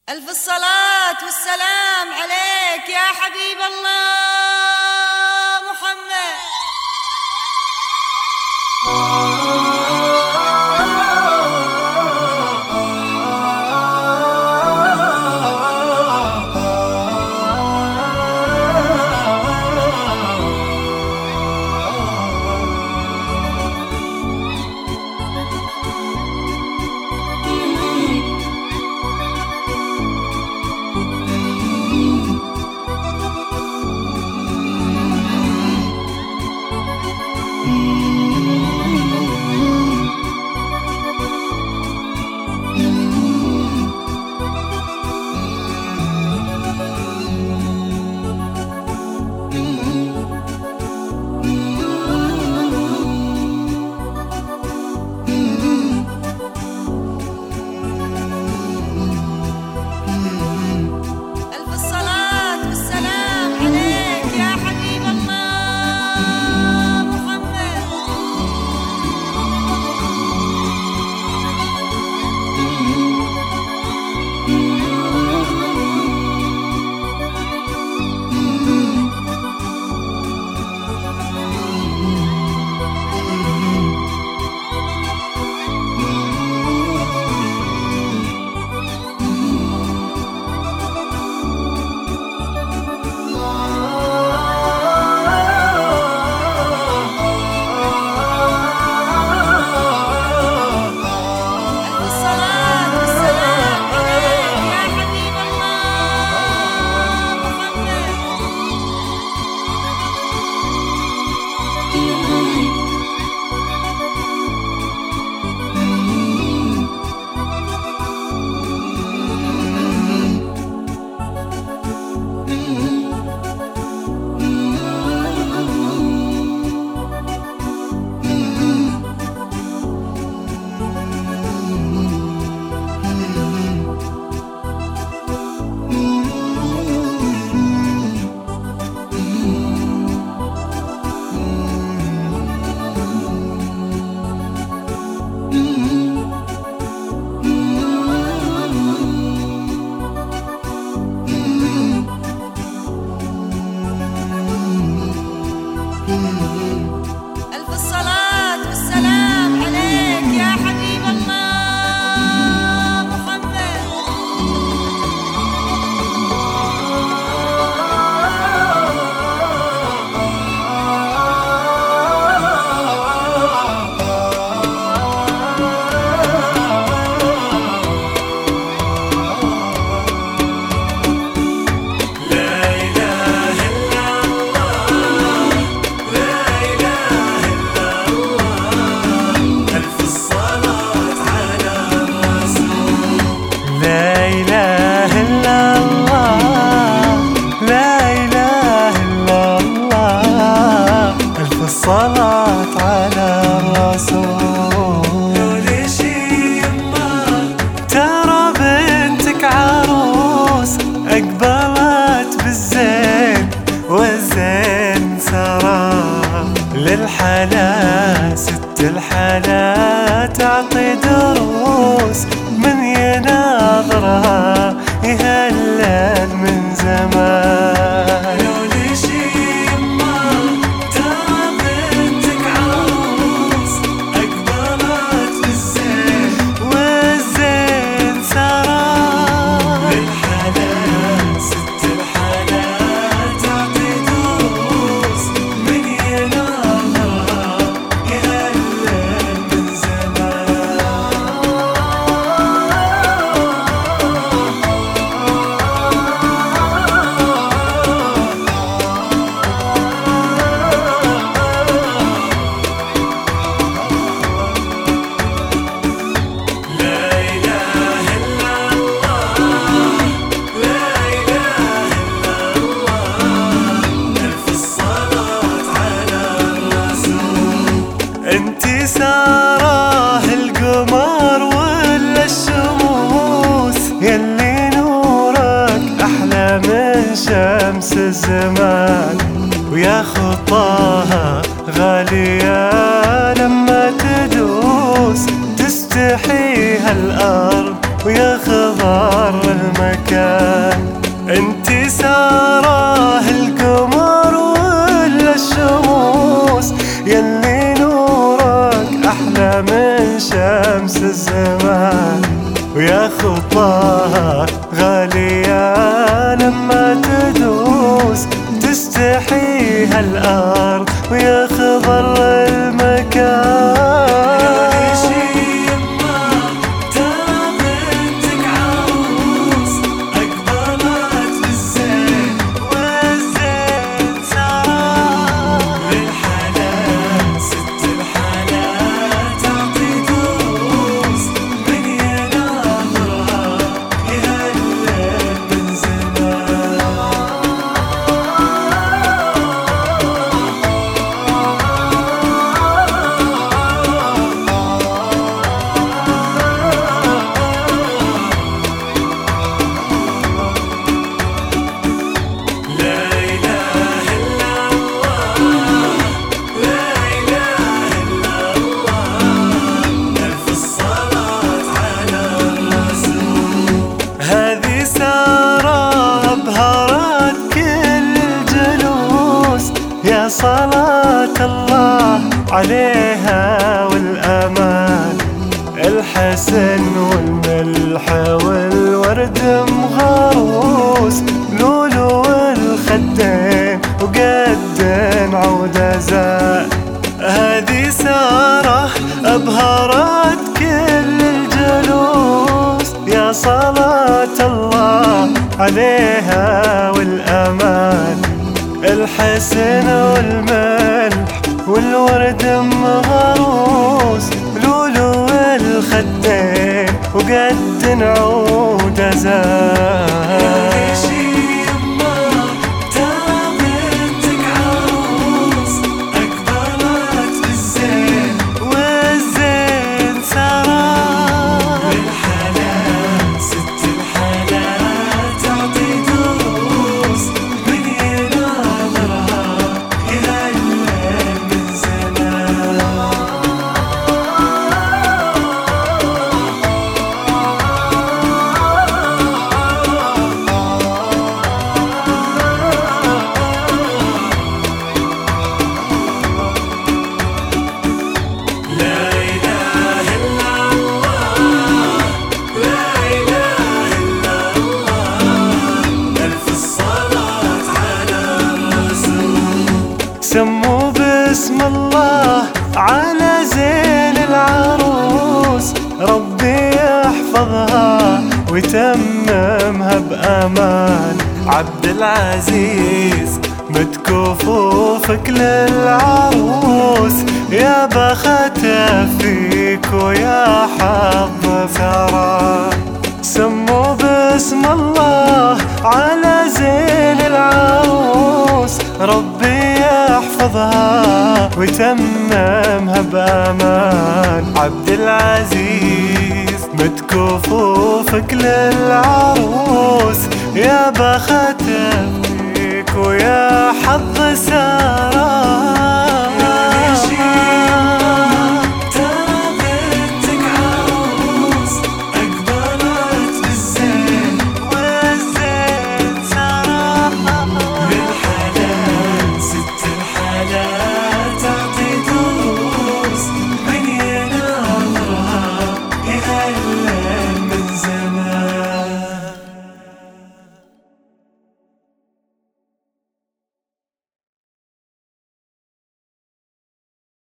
ألف الصلاة والسلام عليك يا حبيب الله محمد. ألف الصلاة والسلام عليك يا حبيب الله محمد. الصلاة على الرسول. ليش يما ترى بنتك عروس أقبلت بالزين والزين سرى للحلا ست الحلا تعطي دروس من يناظرها يهلل من زمان. انتي ساراه القمر ولا الشموس يلي نورك احلى من شمس الزمان، ويا خطاها غالية لما تدوس تستحيها الارض ويا خضار المكان. الله غالية لما تدوس تستحيها الأرض ويخضر المكان. يا صلاة الله عليها والأمان، الحسن والملح والورد مغروس، لولو والخدين وقد عود زاد. هذه سارة أبهرت كل الجلوس، يا صلاة الله عليها والأمان، الحسن والملح والورد مغروس، لولو الخدين وقد عود زاد. سموا باسم الله على زين العروس، ربي يحفظها ويتممها بأمان. عبد العزيز متكفوفك للعروس، يا بختها فيك ويا حظ ثرى. سموا باسم الله على زين العروس، ربي يحفظها ويتممها بأمان. عبد العزيز متكفوفك للعروس،